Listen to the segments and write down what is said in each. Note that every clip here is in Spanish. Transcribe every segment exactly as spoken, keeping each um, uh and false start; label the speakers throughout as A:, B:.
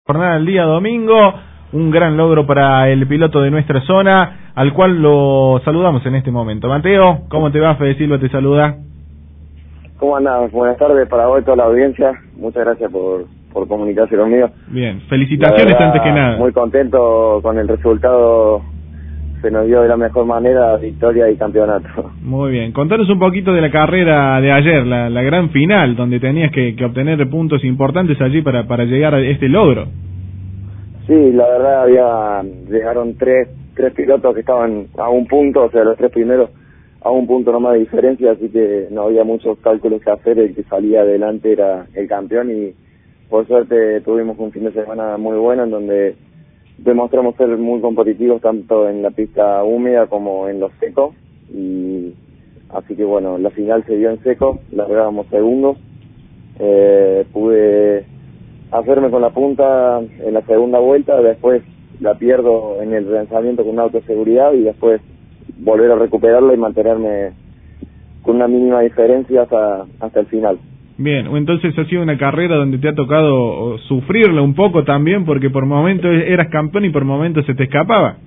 A: Jornada del día domingo, un gran logro para el piloto de nuestra zona, al cual lo saludamos en este momento. Mateo, ¿cómo te va? Fede Silva te saluda.
B: ¿Cómo andás? Buenas tardes para vos y toda la audiencia. Muchas gracias por, por comunicarse conmigo.
A: Bien, felicitaciones
B: verdad,
A: antes que nada.
B: Muy contento con el resultado, se nos dio de la mejor manera, victoria y campeonato.
A: Muy bien, contanos un poquito de la carrera de ayer, la, la gran final, donde tenías que, que obtener puntos importantes allí para, para llegar a este logro.
B: Sí, la verdad había llegaron tres tres pilotos que estaban a un punto, o sea, los tres primeros a un punto nomás de diferencia, así que no había muchos cálculos que hacer, el que salía adelante era el campeón y por suerte tuvimos un fin de semana muy bueno en donde demostramos ser muy competitivos tanto en la pista húmeda como en los secos, y así que bueno, la final se dio en seco, largábamos segundos, eh, pude hacerme con la punta en la segunda vuelta, después la pierdo en el lanzamiento con un auto de seguridad y después volver a recuperarla y mantenerme con una mínima diferencia hasta, hasta el final.
A: Bien, entonces ha sido una carrera donde te ha tocado sufrirla un poco también, porque por momentos eras campeón y por momentos se te escapaba.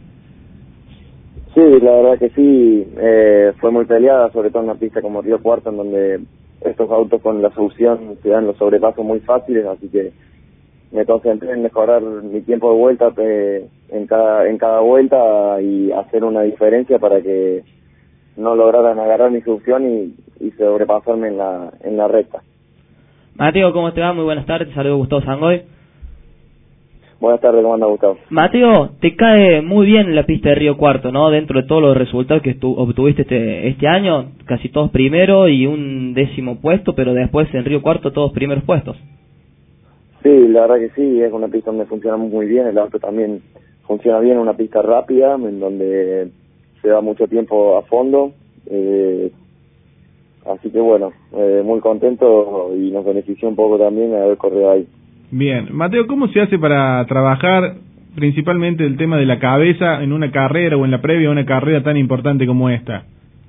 B: Sí, la verdad que sí, eh, fue muy peleada, sobre todo en una pista como Río Cuarto, en donde estos autos con la solución se dan los sobrepasos muy fáciles, así que me concentré en mejorar mi tiempo de vuelta eh, en cada en cada vuelta y hacer una diferencia para que no lograran agarrar mi solución y, y sobrepasarme en la en la recta.
C: Mateo, ¿cómo te va? Muy buenas tardes, saludos Gustavo Sangoy.
B: Buenas tardes, ¿cómo anda Gustavo?
C: Mateo, te cae muy bien la pista de Río Cuarto, ¿no? Dentro de todos los resultados que obtuviste este, este año, casi todos primero y un décimo puesto, pero después en Río Cuarto todos primeros puestos.
B: Sí, la verdad que sí, es una pista donde funciona muy bien, el auto también funciona bien, una pista rápida, en donde se da mucho tiempo a fondo, eh, así que bueno, eh, muy contento y nos benefició un poco también haber corrido ahí.
A: Bien, Mateo, ¿cómo se hace para trabajar principalmente el tema de la cabeza en una carrera o en la previa a una carrera tan importante como esta?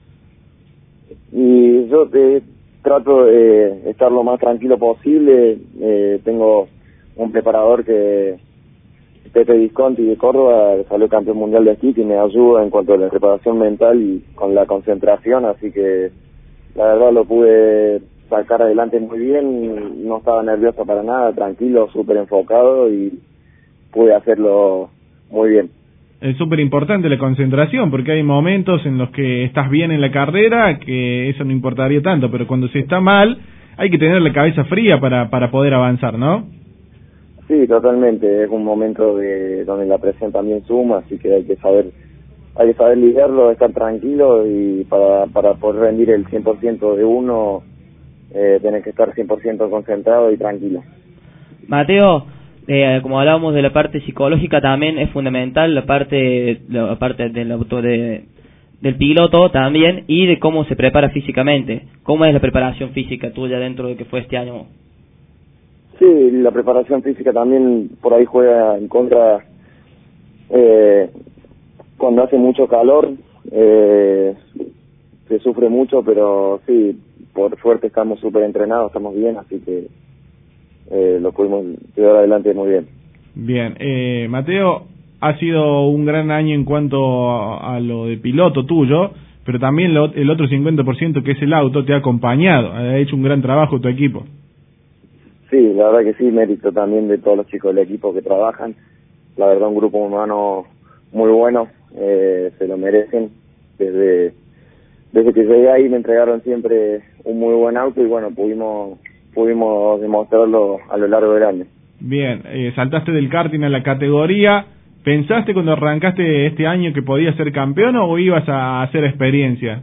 B: Y yo te trato de estar lo más tranquilo posible, eh, tengo un preparador que Pepe Visconti de Córdoba, salió campeón mundial de esquí, que me ayuda en cuanto a la preparación mental y con la concentración, así que la verdad lo pude sacar adelante muy bien, no estaba nervioso para nada, tranquilo, súper enfocado y pude hacerlo muy bien.
A: Es súper importante la concentración, porque hay momentos en los que estás bien en la carrera, que eso no importaría tanto, pero cuando se está mal, hay que tener la cabeza fría para, para poder avanzar, ¿no?
B: Sí, totalmente, es un momento de donde la presión también suma, así que hay que saber hay que saber lidiarlo, estar tranquilo y para, para poder rendir el cien por ciento de uno, eh, tener que estar cien por ciento concentrado y tranquilo.
C: Mateo, Eh, como hablábamos de la parte psicológica, también es fundamental la parte la parte del auto de, del piloto también, y de cómo se prepara físicamente. ¿Cómo es la preparación física tuya dentro de lo que fue este año?
B: Sí, la preparación física también por ahí juega en contra eh, cuando hace mucho calor, eh, se sufre mucho, pero sí, por suerte estamos súper entrenados, estamos bien, así que Eh, lo pudimos llevar adelante muy bien.
A: Bien, eh, Mateo, ha sido un gran año en cuanto a, a lo de piloto tuyo, pero también lo, el otro cincuenta por ciento que es el auto te ha acompañado, ha hecho un gran trabajo tu equipo.
B: Sí, la verdad que sí, mérito también de todos los chicos del equipo que trabajan, la verdad un grupo humano muy bueno, eh, se lo merecen, desde desde que llegué ahí me entregaron siempre un muy buen auto y bueno, pudimos pudimos demostrarlo a lo largo del año.
A: Bien, eh, saltaste del karting a la categoría. ¿Pensaste cuando arrancaste este año que podías ser campeón o ibas a hacer experiencia?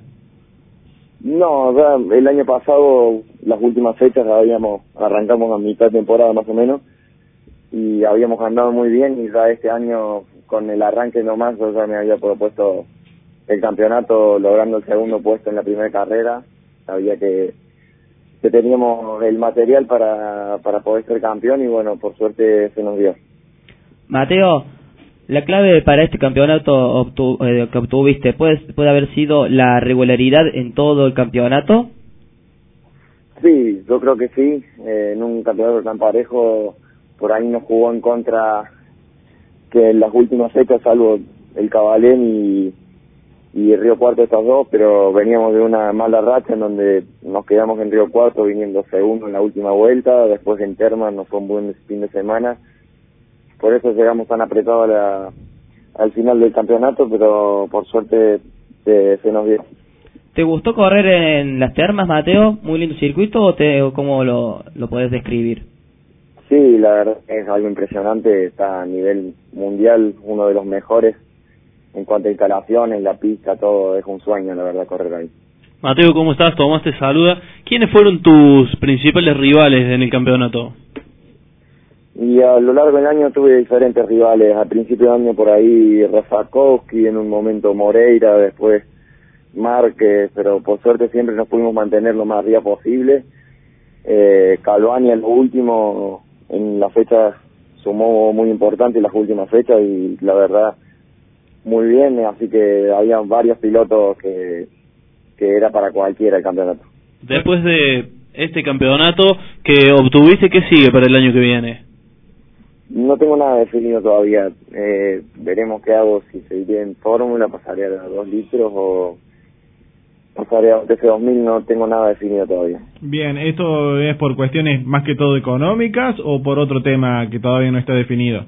B: No, ya el año pasado, las últimas fechas, habíamos arrancamos a mitad de temporada más o menos y habíamos andado muy bien, y ya este año con el arranque nomás yo ya me había propuesto el campeonato, logrando el segundo puesto en la primera carrera. Sabía que que teníamos el material para, para poder ser campeón y bueno, por suerte se nos dio.
C: Mateo, la clave para este campeonato obtu eh, que obtuviste, ¿puede, ¿puede haber sido la regularidad en todo el campeonato?
B: Sí, yo creo que sí, eh, en un campeonato tan parejo por ahí nos jugó en contra que en las últimas fechas, salvo el Cabalén y, y Río Cuarto, estos dos, pero veníamos de una mala racha en donde nos quedamos en Río Cuarto viniendo segundo en la última vuelta, después en Termas nos fue un buen fin de semana, por eso llegamos tan apretados a la, al final del campeonato, pero por suerte se, se nos dio.
C: ¿Te gustó correr en las Termas, Mateo? ¿Muy lindo circuito o, te, o cómo lo, lo podés describir?
B: Sí, la verdad es algo impresionante, está a nivel mundial, uno de los mejores en cuanto a instalaciones, la pista, todo, es un sueño, la verdad, correr ahí.
D: Mateo, ¿cómo estás? Tomás te saluda. ¿Quiénes fueron tus principales rivales en el campeonato?
B: Y a lo largo del año tuve diferentes rivales, al principio del año por ahí Rafakowski, en un momento Moreira, después Márquez, pero por suerte siempre nos pudimos mantener lo más arriba posible. Eh, Calvani en lo último, en la fecha sumó muy importante en las últimas fechas y la verdad muy bien, así que había varios pilotos que, que era para cualquiera el campeonato.
D: Después de este campeonato que obtuviste, ¿qué sigue para el año que viene?
B: No tengo nada definido todavía, eh, veremos qué hago, si seguiré en fórmula, pasaré a dos litros o pasaré a T C dos mil, no tengo nada definido todavía.
A: Bien, ¿esto es por cuestiones más que todo económicas o por otro tema que todavía no está definido?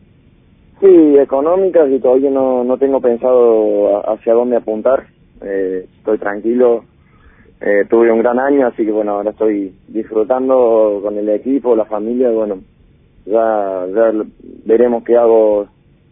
B: Sí, económicas, y todavía no, no tengo pensado hacia dónde apuntar, eh, estoy tranquilo, eh, tuve un gran año, así que bueno, ahora estoy disfrutando con el equipo, la familia, bueno, ya, ya veremos qué hago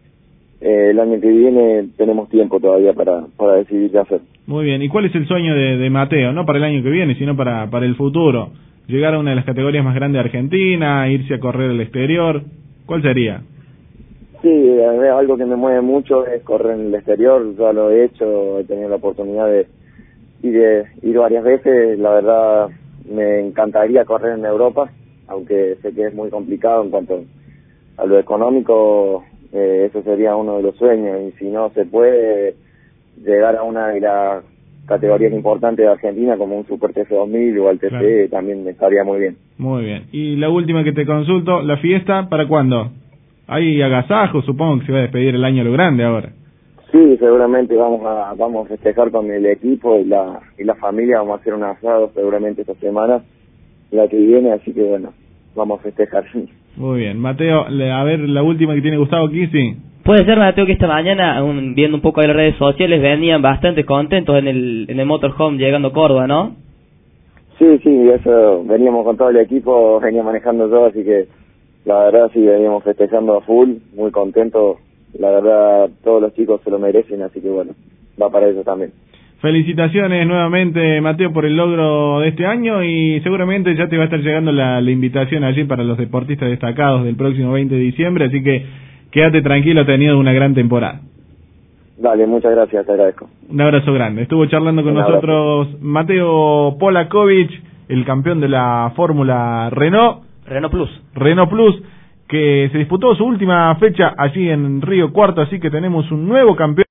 B: eh, el año que viene, tenemos tiempo todavía para, para decidir qué hacer.
A: Muy bien, ¿y cuál es el sueño de, de Mateo? No para el año que viene, sino para, para el futuro. Llegar a una de las categorías más grandes de Argentina, irse a correr al exterior, ¿cuál sería?
B: Sí, es algo que me mueve mucho, es correr en el exterior, ya lo he hecho, he tenido la oportunidad de ir, de ir varias veces, la verdad me encantaría correr en Europa, aunque sé que es muy complicado en cuanto a lo económico, eh, eso sería uno de los sueños, y si no se puede llegar a una de las categorías importantes de Argentina como un Super T C dos mil o al T C, claro, también estaría muy bien.
A: Muy bien, y la última que te consulto, ¿la fiesta para cuándo? Hay agasajo, supongo que se va a despedir el año a lo grande ahora.
B: Sí, seguramente vamos a vamos a festejar con el equipo y la y la familia, vamos a hacer un asado seguramente esta semana, la que viene, así que bueno, vamos a festejar.
A: Muy bien, Mateo, a ver la última que tiene Gustavo Kissing.
C: Puede ser, Mateo, que esta mañana, un, viendo un poco de las redes sociales, venían bastante contentos en el en el motorhome llegando a Córdoba, ¿no?
B: Sí, sí, eso, veníamos con todo el equipo, venía manejando yo, así que la verdad sí, veníamos festejando a full, muy contentos, la verdad todos los chicos se lo merecen, así que bueno, va para eso también.
A: Felicitaciones nuevamente, Mateo, por el logro de este año, y seguramente ya te va a estar llegando la, la invitación allí para los deportistas destacados del próximo veinte de diciembre, así que quédate tranquilo, ha tenido una gran temporada.
B: Dale, muchas gracias, te agradezco.
A: Un abrazo grande. Estuvo charlando con
B: Un
A: nosotros
B: abrazo.
A: Mateo Polakovic, el campeón de la Fórmula Renault.
C: Renault Plus.
A: Renault Plus, que se disputó su última fecha allí en Río Cuarto, así que tenemos un nuevo campeón.